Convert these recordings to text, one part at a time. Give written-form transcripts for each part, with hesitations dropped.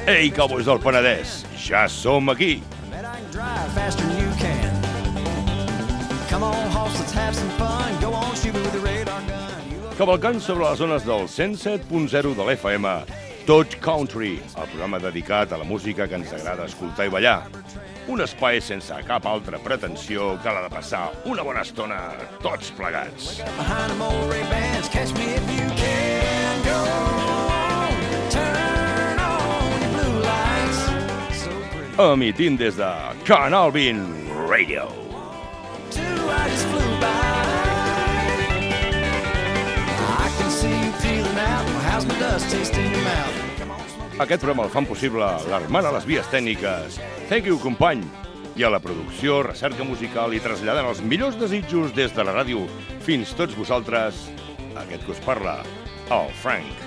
Ei, cowboys del Penedès, ja som aquí. Cavalcant sobre les zones del 107.0 de l'FM, Tot Country, el programa dedicat a la música que ens agrada escoltar i ballar. Un espai sense cap altra pretensió que la de passar una bona estona tots plegats. Emitint des de Canal 20 Radio. Aquest programa el fan possible l'Armand a les vies tècniques. Thank you, company. I a la producció, recerca musical i traslladant els millors desitjos des de la ràdio fins tots vosaltres, aquest que us parla, el Frank.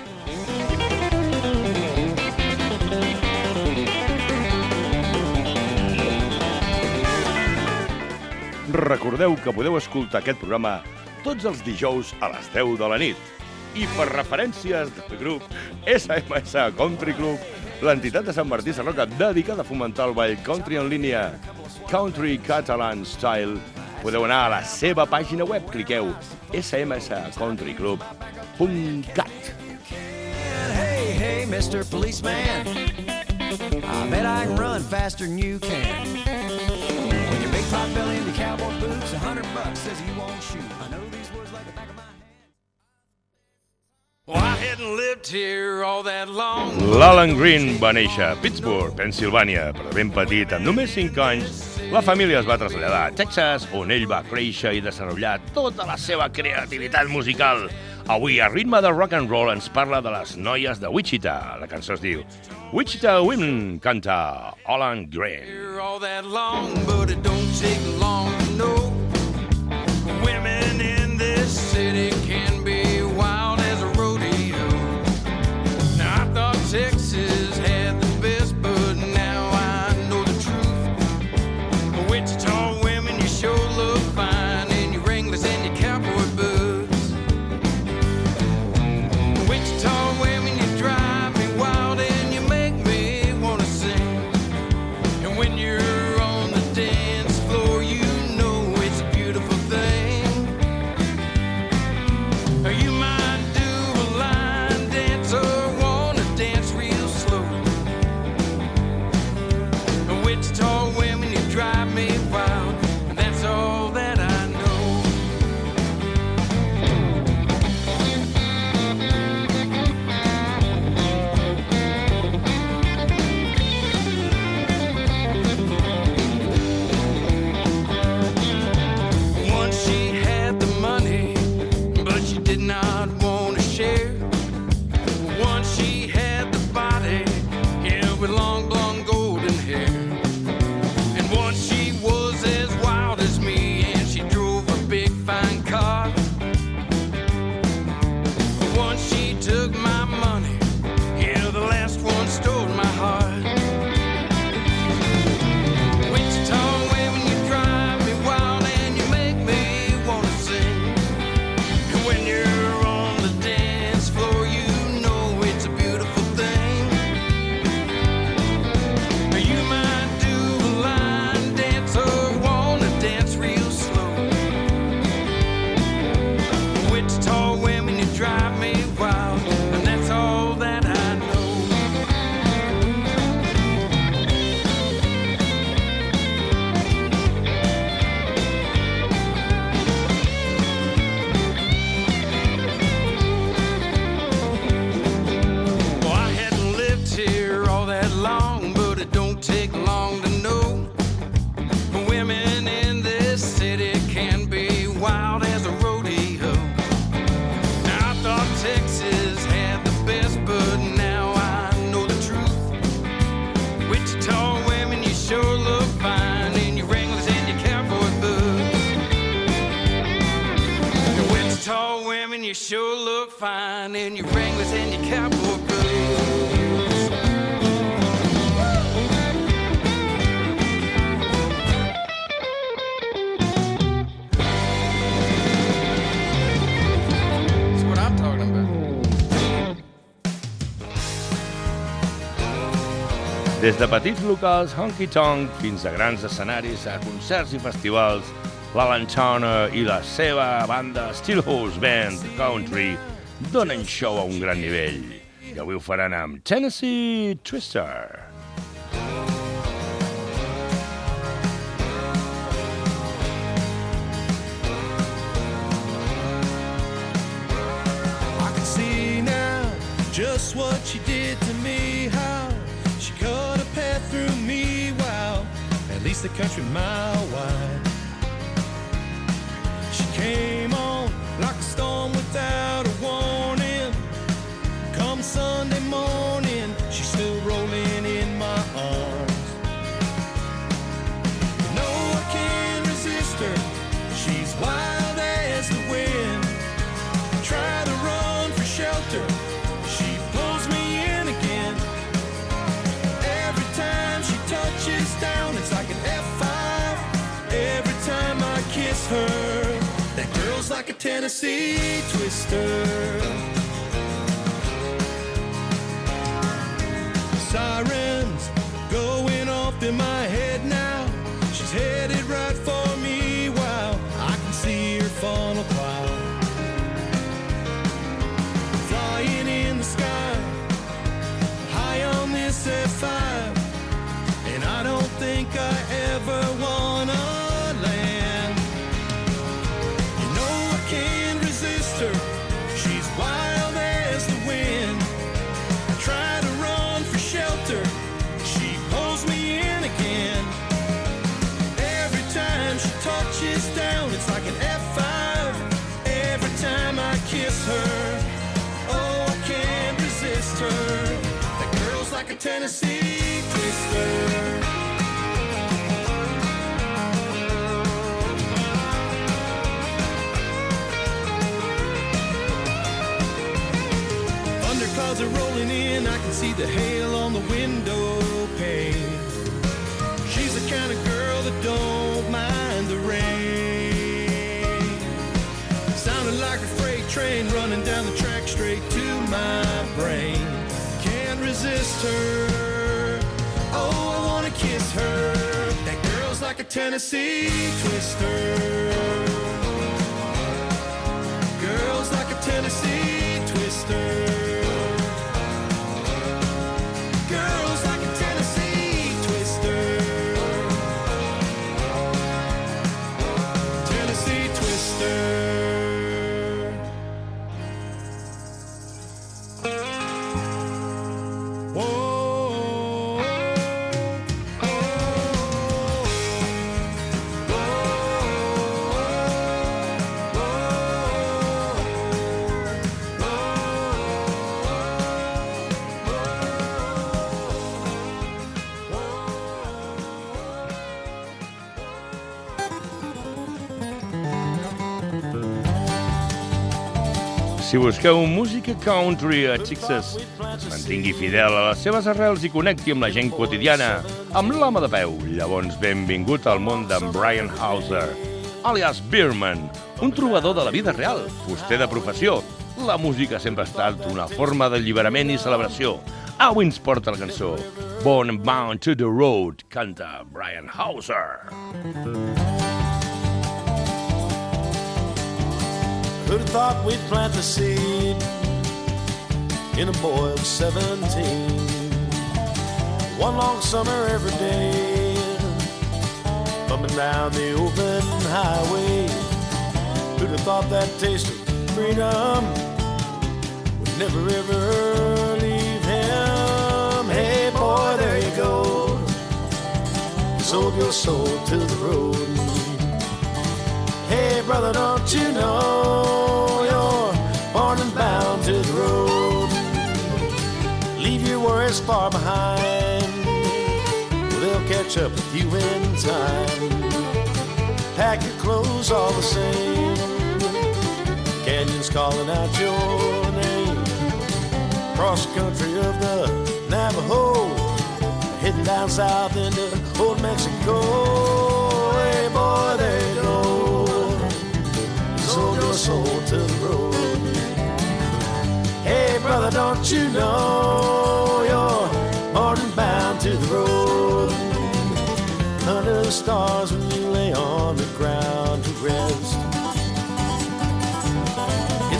Recordeu que podeu escoltar aquest programa tots els dijous a les 10 de la nit. I per referències del grup SMS Country Club, l'entitat de Sant Martí Sarroca dedicada a fomentar el ball country en línia Country Catalan Style, podeu anar a la seva pàgina web, cliqueu smscountryclub.cat. Hey, hey, Mr. Policeman, I bet I can run faster than you can. With your big pot belly and your cowboy boots, $100 says you won't shoot. I know these words like the back of my hand. Well, I hadn't lived here all that long. L'Alan Green va néixer a Pittsburgh, Pensilvània, però ben petit, amb només 5 anys, la família es va traslladar a Texas, on ell va créixer i desenvolupar tota la seva creativitat musical. Avui, a ritme de rock and roll, ens parla de les noies de Wichita. La cançó es diu Wichita Women, canta Alan Green. Here all that long, but it don't take long to know. Women in this city can be wild as a rodeo. Now I thought Texas had the best, but now I know the truth. Wichita women, you sure look fine in your Wranglers and your cowboy boots. Wichita women, you drive me wild and you make me wanna sing. And when you're on the dance floor, you know it's a beautiful thing. You might do a line dance or wanna dance real slow. Wichita women, you drive me wild, and that's all that I know. Once she had the money, but she did not want to share. Once she had the body, yeah, with long blonde golden hair. And once she was as wild as me, and she drove a big fine car. Once she took my money, yeah, the last one stole my heart. Wichita women, you drive me wild and you make me wanna sing. And when you're on the dance floor, you know it's a beautiful thing. You might do a line dance or wanna dance real slow. Wichita women, you drive me wild, and that's all that I know. Well, I hadn't lived here all that long, but it don't take long to know. Women in this city can be wild as a rodeo. Now I thought Texas had the best, but now I know the truth. Wichita women, you sure look fine in your Wranglers and your cowboy boots. Wichita women, you sure look fine in your Wranglers and your cowboy boots. That's what I'm talking about. Des de petits locals honky-tonk fins a grans escenaris a concerts i festivals, l'Alan Turner i la seva banda Steelhouse Band Country donen show a un gran nivell. I avui ho faran amb Tennessee Twister. Just what she did to me, how she cut a path through me, wow, at least a country mile wide. She came on like a storm without a warning. Come Sunday morning, she's still rolling in my arms. No, I can't resist her, she's wild as the wind. Try to run for shelter, down, it's like an F5 every time I kiss her. That girl's like a Tennessee Twister. Sirens going off in my head now. She's headed right for me. Wow, I can see her funnel cloud flying in the sky, high on this F5. I don't think I ever wanna land. You know I can't resist her, she's wild as the wind. I try to run for shelter, she pulls me in again. Every time she touches down, it's like an F5 every time I kiss her. Oh, I can't resist her. That girl's like a Tennessee Twister. Clouds are rolling in, I can see the hail on the window pane. She's the kind of girl that don't mind the rain. Sounding like a freight train running down the track straight to my brain. Can't resist her, oh I wanna kiss her. That girl's like a Tennessee Twister. Girls like a Tennessee Twister. Si busqueu música country a Texas, es mantingui fidel a les seves arrels i connecti amb la gent quotidiana, amb l'home de peu, llavors benvingut al món d'en Brian Hauser, alias Beerman, un trobador de la vida real, fuster de professió. La música sempre ha estat una forma d'alliberament i celebració. Avui ens porta la cançó Born and Bound to the Road, canta Brian Hauser. Who'd have thought we'd plant the seed in a boy of 17? One long summer every day, bumping down the open highway. Who'd have thought that taste of freedom would never ever leave him? Hey boy, there you go, you sold your soul to the road. Hey brother, don't you know you're born and bound to the road? Leave your worries far behind, well, they'll catch up with you in time. Pack your clothes all the same, canyons calling out your name. Cross the country of the Navajo, heading down south into old Mexico. Hey boy, there you go, sold your soul to the road. Hey brother, don't you know you're born and bound to the road?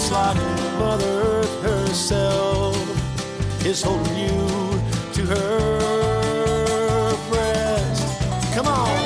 just like Mother Earth herself is holding you to her breast. Come on.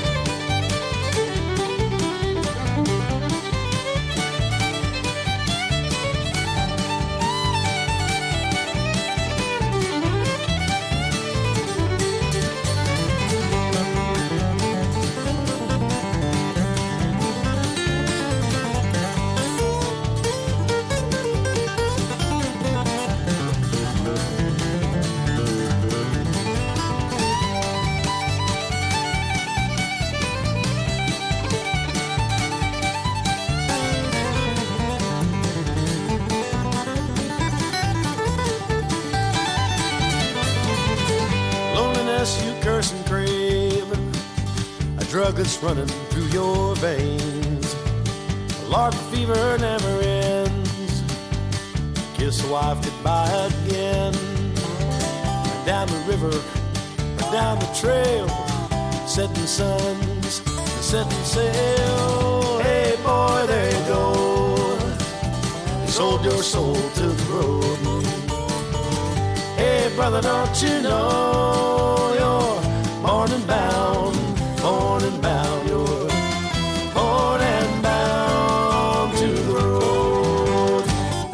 You curse and crave a drug that's running through your veins. A large fever never ends. Kiss a wife goodbye again. Down the river, down the trail, setting suns, setting sail. Hey boy, there you go. You sold your soul to the road. Hey brother, don't you know you're born and bound, you're born and bound to the road.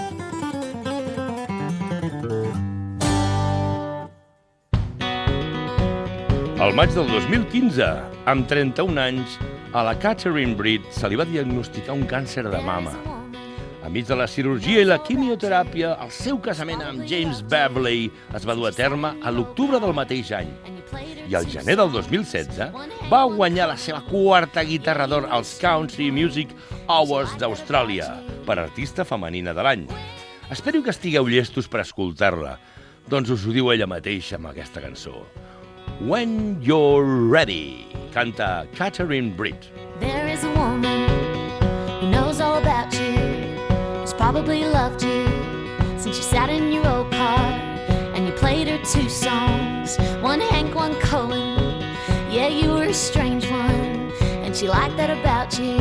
Al maig del 2015, amb 31 anys, a la Catherine Britt se li va diagnosticar un càncer de mama. Enmig de la cirurgia i la quimioteràpia, el seu casament amb James Beverley es va dur a terme a l'octubre del mateix any. I al gener del 2016 va guanyar la seva quarta guitarra d'or als Country Music Awards d'Austràlia per artista femenina de l'any. Espero que estigueu llestos per escoltar-la, doncs us ho diu ella mateixa amb aquesta cançó. When You're Ready, canta Catherine Britt. There is a woman who knows all about you, who's probably loved you since you sat in your old car and you played her two songs, one Hank, one Cohen. Yeah, you were a strange one, and she liked that about you.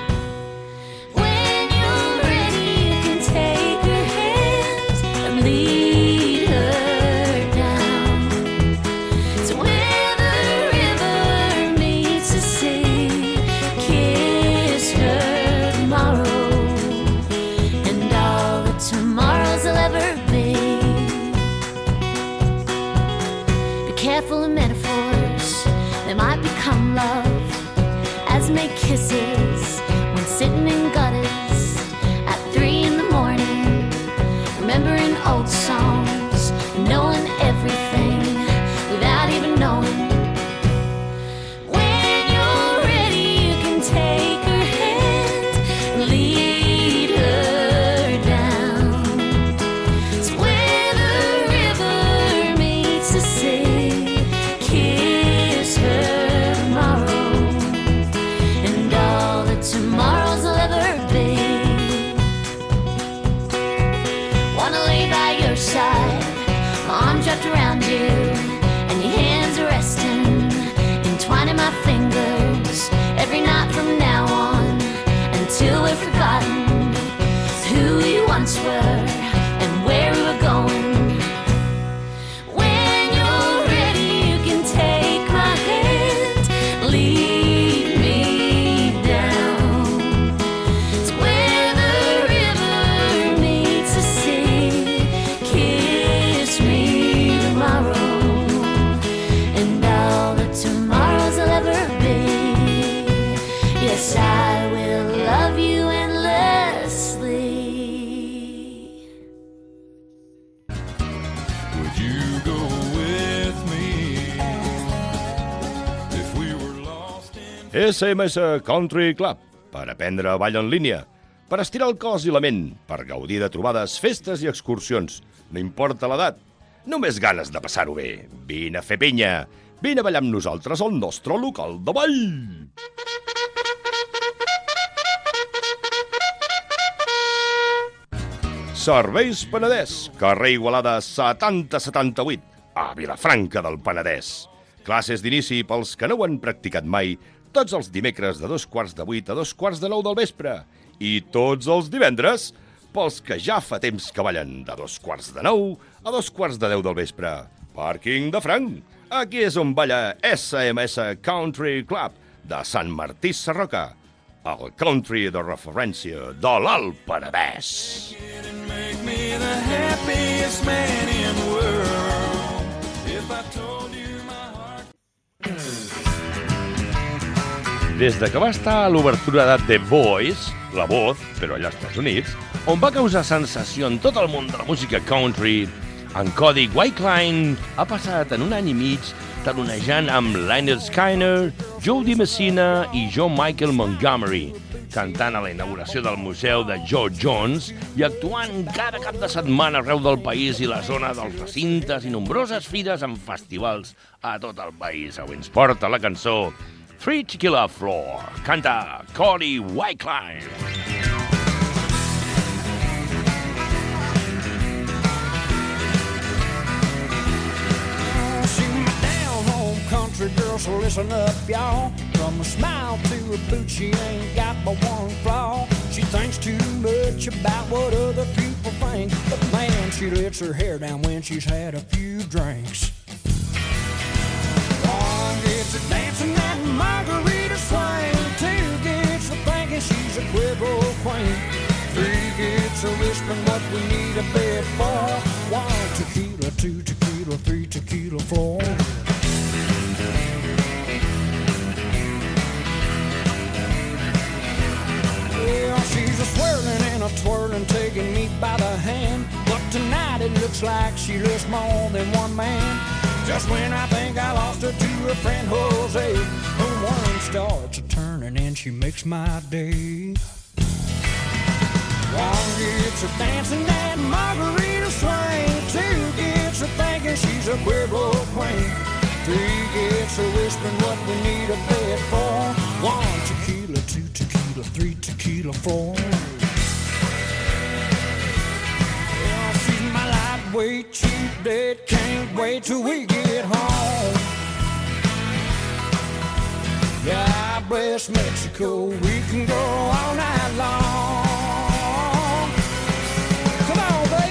When you're ready, you can take her hand and lead her down to where the river meets the sea. Kiss her tomorrow and all the tomorrows will ever be. Be careful of metaphors, they might become love, as may kisses when sitting in gutters at 3 in the morning, remembering old songs, knowing everything without even knowing. When you're ready, you can take her hand and lead her down to where the river meets the sea. Kiss her tomorrow and all the tomorrows will ever be. Wanna lay by your side, my arms wrapped around you, and your hands are resting, entwining my fingers every night from now on, until we're forgotten who we once were and where we were going. When you're ready, you can take my hand, lead me down to where the river meets the sea. Kiss me tomorrow and all the tomorrows will ever be. Yes, I will love you endlessly. Would you go with me if we were lost in SMS Country Club, per aprendre ball en línia, per estirar el cos i la ment, per gaudir de trobades, festes i excursions. No importa l'edat, només ganes de passar-ho bé. Vine a fer pinya, vine a ballar amb nosaltres al nostre local de ball. Serveis Penedès, carrer Igualada 7078, a Vilafranca del Penedès. Classes d'inici pels que no ho han practicat mai, tots els dimecres de 7:15 a 8:45 del vespre. I tots els divendres pels que ja fa temps que ballen de 8:45 a 8:45 del vespre. Pàrquing de Franc. Aquí és on balla SMS Country Club de Sant Martí Sarroca, el country de referència de l'Alt Penedès. Make me the happiest man in the world. If I told you my heart. Des de que va estar a l'obertura de The Voice, La Voz, però allà als Estats Units, on va causar sensació en tot el món de la música country, en Cody Whitecline ha passat en un any i mig talonejant amb Lynyrd Skynyrd, Joe DiMessina i John Michael Montgomery, cantant a la inauguració del Museu de Joe Jones i actuant cada cap de setmana arreu del país i la zona dels recintes i nombroses fires en festivals a tot el país. Avui ens porta la cançó Three Tequila Floor. Canta Cody Whitecline. Country girl, so listen up, y'all. From a smile to a boot, she ain't got but one flaw. She thinks too much about what other people think, but man, she lets her hair down when she's had a few drinks. One gets her dancing that margarita swing. Two gets her thinking she's a quiver queen. Three gets her whispering what we need a bed for. One tequila, two tequila, three tequila, four. Well, she's a swirling and a twirling, taking me by the hand. But tonight it looks like she lists more than one man. Just when I think I lost her to her friend Jose, her one starts a turning and she makes my day. One gets her dancing that margarita swing. Two gets her thinking she's a quiver queen. Three gets her whispering what we need a bed for. One tequila, two tequila, three tequila, four. Well, she's my lightweight cheap date. Can't wait till we get home. God bless Mexico. We can go all night long. Come on, baby.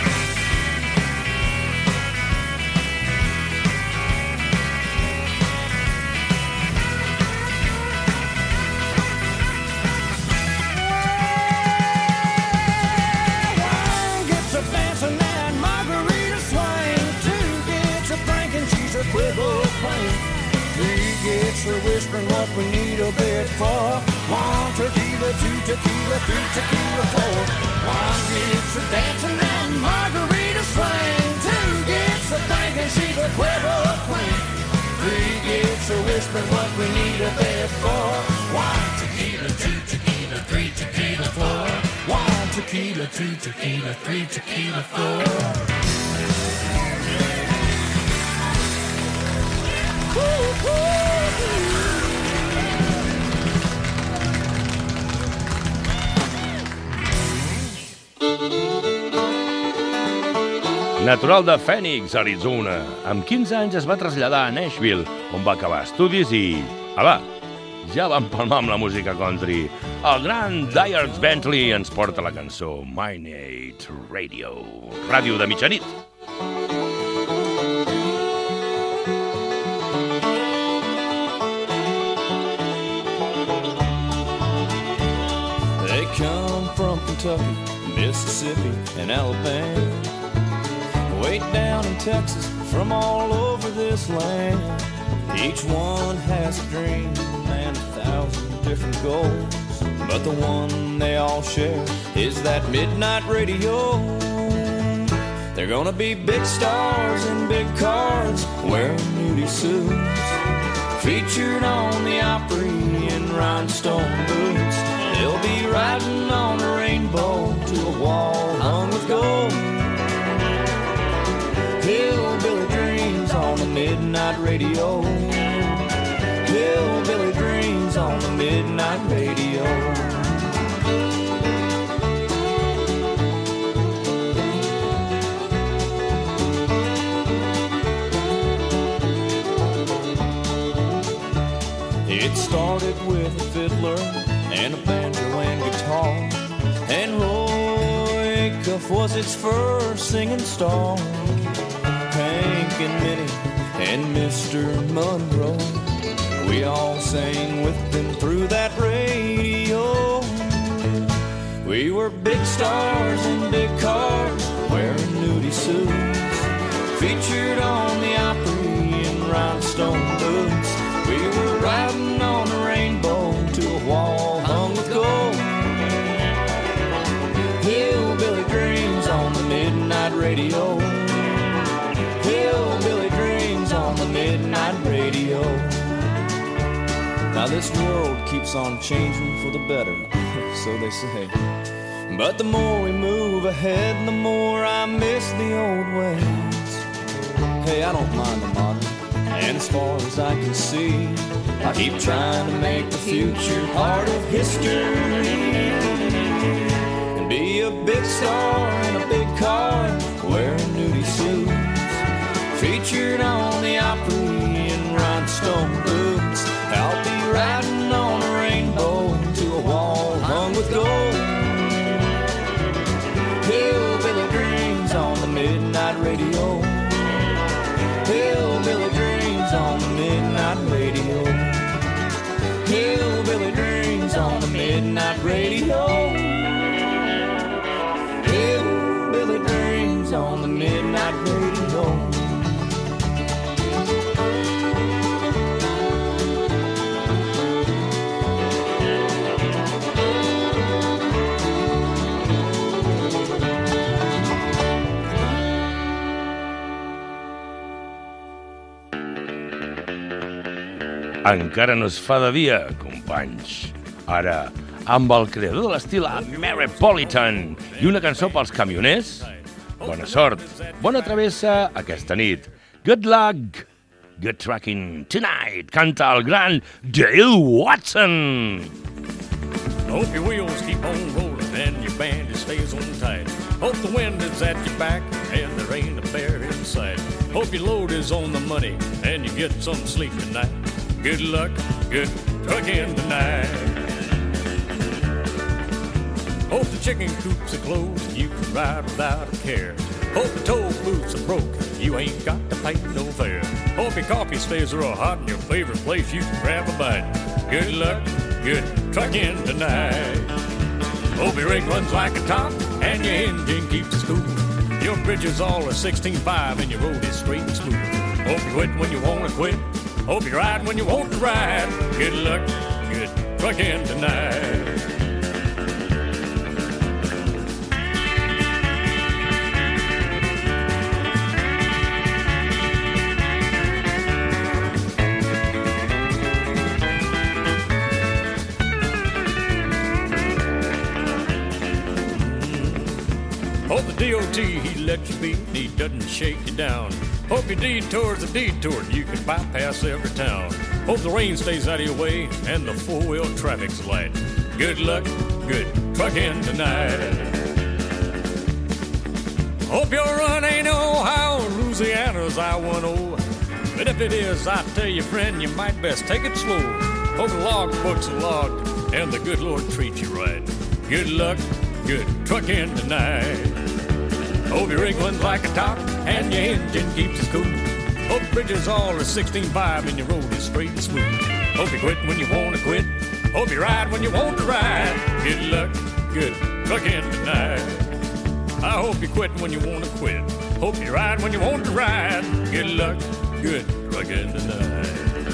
Her whispering what we need a bed for. One tequila, two tequila, three tequila, four. One gets her dancing and margarita swing. Two gets her thinking she's a quiver queen. Three gets her whispering what we need a bed for. One tequila, two tequila, three tequila, four. One tequila, two tequila, three tequila, four. Natural de Phoenix, Arizona, amb 15 anys es va traslladar a Nashville, on va acabar estudis i... Ala, ja va empalmar amb la música country. El gran Dierks Bentley ens porta la cançó My Night Radio, ràdio de mitjanit. They come from Kentucky, Mississippi, and Alabama. Way down in Texas, from all over this land. Each one has a dream and 1,000 different goals, but the one they all share is that midnight radio. They're gonna be big stars in big cars, wearing nudie suits, featured on the Opry in rhinestone boots. They'll be riding on a rainbow to a wall hung with gold. Hillbilly dreams on the midnight radio. Hillbilly dreams on the midnight radio. It started with a fiddler and a banjo and guitar, and roll was its first singing star. Hank and Minnie and Mr. Monroe, we all sang with them through that radio. We were big stars in big cars, wearing nudie suits, featured on the Opry and rhinestone boots. We were riding on a rainbow to a wall hung with gold. Hillbilly dreams on the midnight radio. Hillbilly dreams on the midnight radio. Now this world keeps on changing for the better, so they say. But the more we move ahead, the more I miss the old ways. Hey, I don't mind the modern, and as far as I can see, I keep trying to make the future part of history. And be a big star in a big car, wearing nudie suits, featured on the Opry and rhinestone boots. I'll be riding on a rainbow to a wall hung with gold. Hillbilly dreams on the midnight radio. Hillbilly dreams on the midnight radio. Hillbilly dreams on the midnight radio. Hillbilly dreams on the midnight radio. Encara no es fa de dia, companys. Ara, amb el creador de l'estil Metropolitan i una cançó pels camioners, bona sort, bona travessa aquesta nit. Good luck, good trucking tonight, canta el gran Dale Watson. Hope your wheels keep on rolling and your bandage stays on tight. Hope the wind is at your back and there ain't a bear in sight. Hope your load is on the money and you get some sleep tonight. Good luck, good trucking tonight. Hope the chicken coops are closed and you can ride without a care. Hope the toll booths are broke, you ain't got to pay no fare. Hope your coffee stays real hot in your favorite place you can grab a bite. Good luck, good trucking tonight. Hope your rig runs like a top and your engine keeps it cool. Your bridges all are 16.5 and your road is straight and smooth. Hope you quit when you want to quit. Hope you ride when you want to ride. Good luck, good trucking tonight. Hope the DOT, he lets you be, he doesn't shake you down. Hope your detour's a detour, you can bypass every town. Hope the rain stays out of your way and the four-wheel traffic's light. Good luck, good trucking tonight. Hope your run ain't Ohio, Louisiana's I-10. But if it is, I tell you, friend, you might best take it slow. Hope the log books are logged and the good Lord treats you right. Good luck, good trucking tonight. Hope your rig runs like a top and your engine keeps it cool. Hope the bridges all are 16.5 and your road is straight and smooth. Hope you quit when you want to quit. Hope you ride when you want to ride. Good luck, good trucking tonight. I hope you quit when you want to quit. Hope you ride when you want to ride. Good luck, good trucking tonight.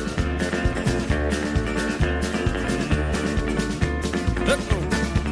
Let's go.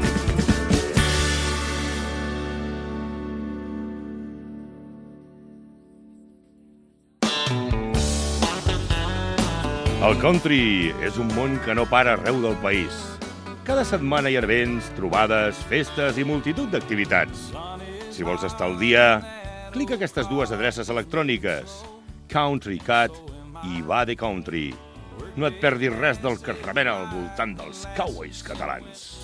El country és un món que no para arreu del país. Cada setmana hi ha events, trobades, festes i multitud d'activitats. Si vols estar al dia, clica aquestes dues adreces electròniques, Country Cat i Va de Country. No et perdis res del que es remena al voltant dels cowboys catalans.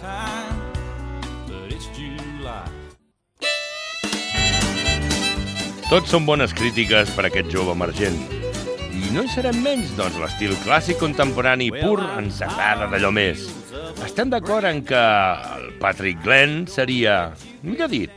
Tots són bones crítiques per a aquest jove emergent. I no hi serem menys, doncs l'estil clàssic contemporani pur ens agrada d'allò més. Estem d'acord en que el Patrick Glenn seria, millor dit,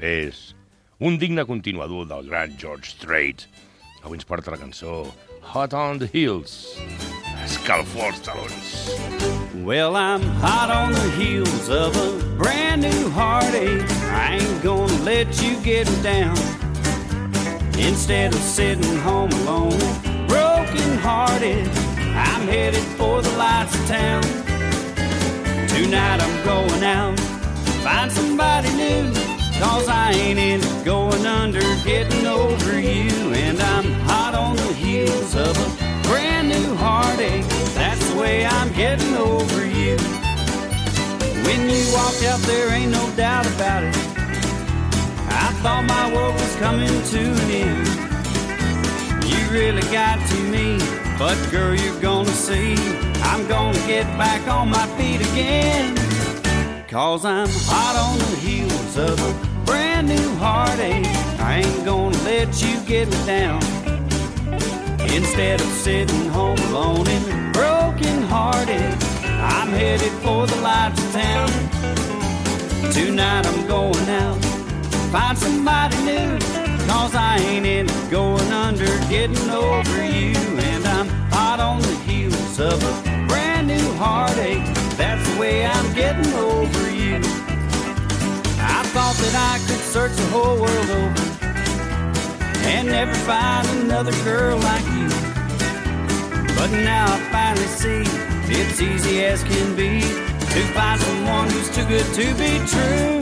És un digne continuador del gran George Strait. Avui ens porta la cançó Hot on the Hills. Escalfor els talons. Well, I'm hot on the heels of a brand new heartache. I ain't gonna let you get me down. Instead of sitting home alone, broken hearted, I'm headed for the lights of town. Tonight I'm going out, find somebody new, 'cause I ain't into going under, getting over you. And I'm hot on the heels of a brand new heartache. That's the way I'm getting over you. When you walked out there, ain't no doubt about it, I thought my world was coming to an end. You really got to me, but girl, you're gonna see, I'm gonna get back on my feet again. 'Cause I'm hot on the heels of a brand new heartache. I ain't gonna let you get me down. Instead of sitting home alone and broken hearted, I'm headed for the lights of town. Tonight I'm going out, find somebody new, 'cause I ain't into going under, getting over you. And I'm hot on the heels of a brand new heartache. That's the way I'm getting over you. I thought that I could search the whole world over and never find another girl like you. But now I finally see it's easy as can be to find someone who's too good to be true.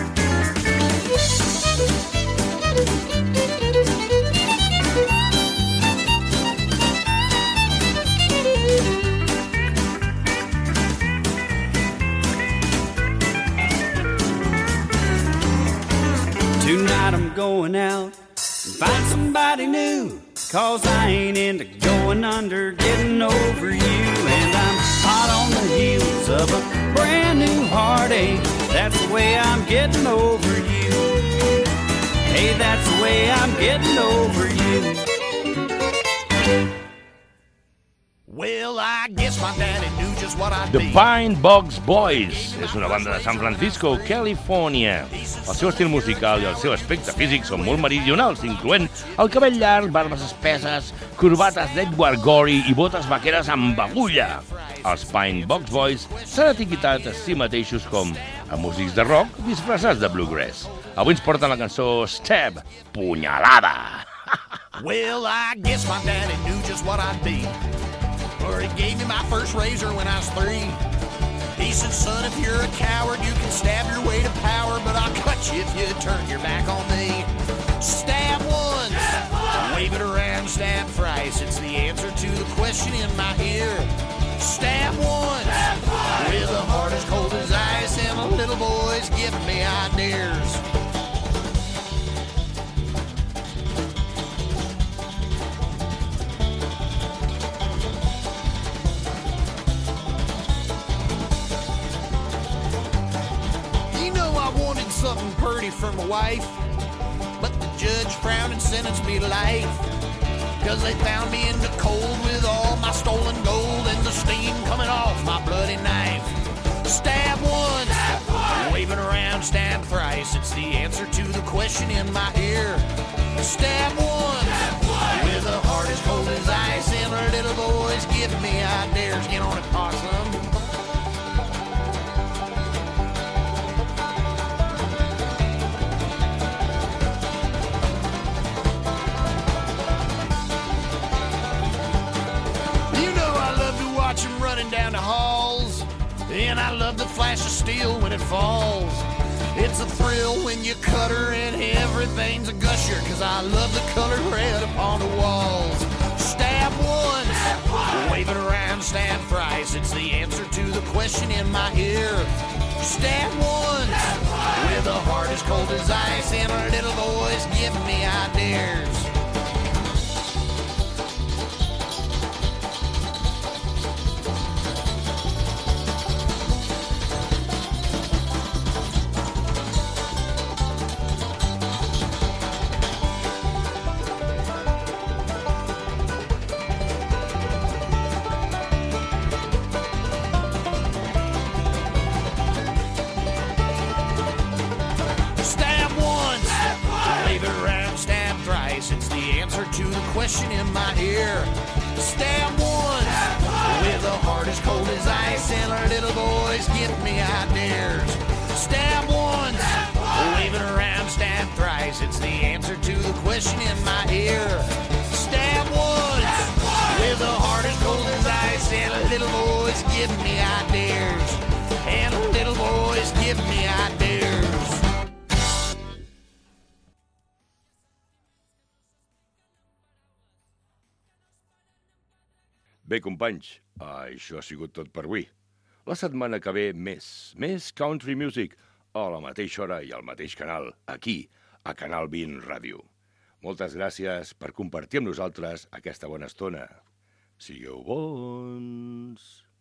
Tonight I'm going out and find somebody new, 'cause I ain't into going under, getting over you. And I'm hot on the heels of a brand new heartache. That's the way I'm getting over you. Hey, that's the way I'm getting over you. Well, I guess my daddy knew just what I'd The be. Pine Box Boys és una banda de San Francisco, Califòrnia. El seu estil musical i el seu aspecte físic són molt meridionals, incloent el cabell llarg, barbes espesses, corbates d'Edward Gorey i botes vaqueres amb agulla. Els Pine Box Boys s'han etiquetat a si mateixos com a músics de rock disfressats de bluegrass. Avui ens porten la cançó Stab, punyalada. Well, I guess my daddy knew just what I'd be. Or he gave me my first razor when I was 3. He said, son, if you're a coward, you can stab your way to power, but I'll cut you if you turn your back on me. Stab once, wave it around, stab thrice. It's the answer to the question in my ear. Stab once, with a heart as cold as ice, and a little boy's giving me ideas. Something pretty for my wife, but the judge frowned and sentenced me to life, 'cause they found me in the cold with all my stolen gold and the steam coming off my bloody knife. Stab once, wave it around, stab thrice. It's the answer to the question in my ear. Stab once, with a heart as cold as ice, and our little boys giving me ideas. Get on it, possum. Running down the halls, and I love the flash of steel when it falls. It's a thrill when you cut her and everything's a gusher, 'cause I love the color red upon the walls. Stab once, wave it around, stab thrice. It's the answer to the question in my ear. Stab once, with a heart as cold as ice, and our little boys giving me ideas. Stab once, question in my ear. Stab once with a heart as cold as ice, and our little boys give me ideas. Stab once, wave it around, stab thrice. It's the answer to the question in my ear. Stab once with a heart as cold as ice, and our little boys give me ideas. And our little boys give me ideas. Bé, companys, això ha sigut tot per avui. La setmana que ve més country music, a la mateixa hora i al mateix canal, aquí, a Canal 20 Ràdio. Moltes gràcies per compartir amb nosaltres aquesta bona estona. Sigueu bons!